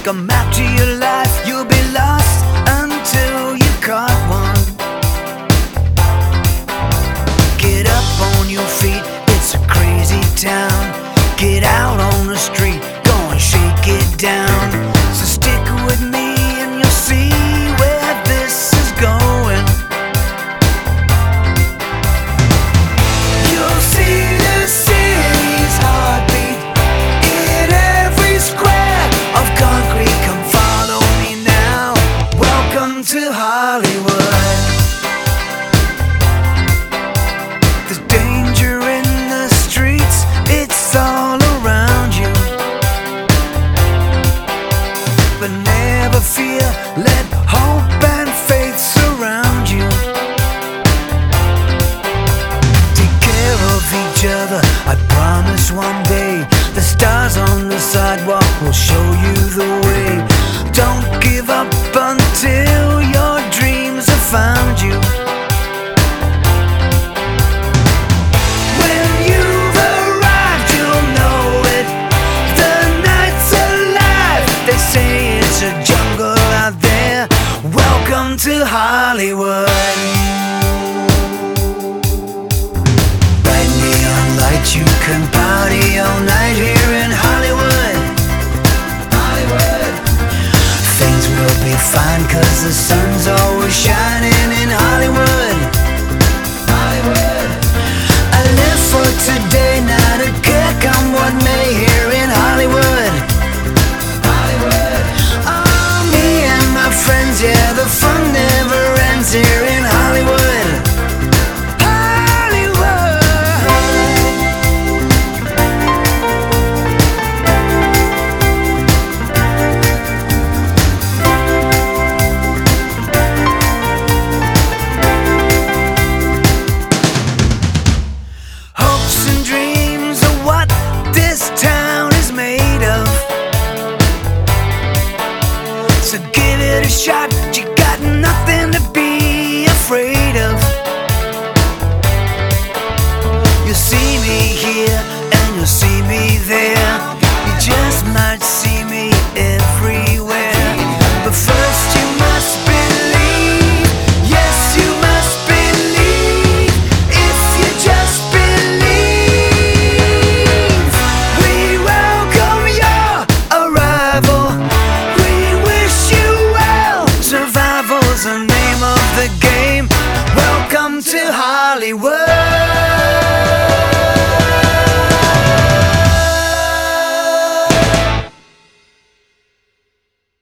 a map to your life. You'll be lost until you caught one. Get up on your feet, it's a crazy town. Get out on the street, go and shake it down. So stick with me and you'll see where this is going. You'll see the city's heartbeat in every square of concrete. Come follow me now. Welcome to Hollywood. There's danger in the streets, it's all around you. But never fear, let hope and faith surround you. Take care of each other, I promise one day the stars on the sidewalk will show you the way. Don't give up until your dreams have found you. When you've arrived, you'll know it. The night's alive, they say it's a jungle out there. Welcome to Hollywood. Bright neon lights, you can party all night here in Hollywood. Hollywood. Things will be fine 'cause the sun's always shining in Hollywood. Hollywood. I live for today, not a care come what may here in Hollywood. Hollywood. Oh, me and my friends, yeah, the fun never ends here in Hollywood. Hopes and dreams are what this town is made of. So give it a shot, you got nothing to be afraid of. You'll see me here and you'll see me there. You just might see me everywhere. But first you must believe, yes you must believe. If you just believe, we welcome your arrival. We wish you well. Survival's the name of the game. Welcome to Hollywood.